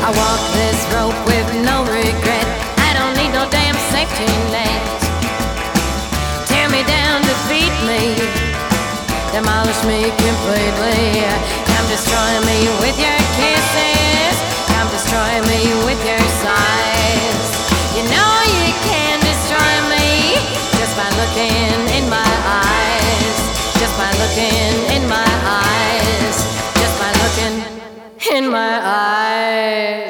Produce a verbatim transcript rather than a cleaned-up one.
I walk this rope with no regret. I don't need no damn safety net. Tear me down, defeat me, demolish me completely. Come destroy me with your kisses, come destroy me with your sighs. You know you can destroy me just by looking in my eyes, just by looking in my eyes, just by looking in my eyes.